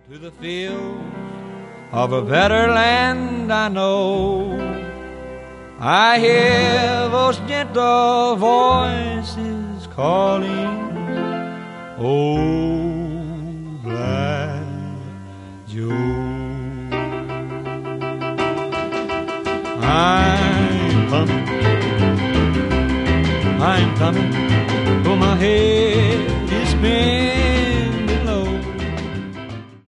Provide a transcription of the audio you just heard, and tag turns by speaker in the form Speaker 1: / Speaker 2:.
Speaker 1: to the fields of a better land I know. I hear those gentle voices calling, oh, Black Joe. I'm coming, oh, my head is spinning.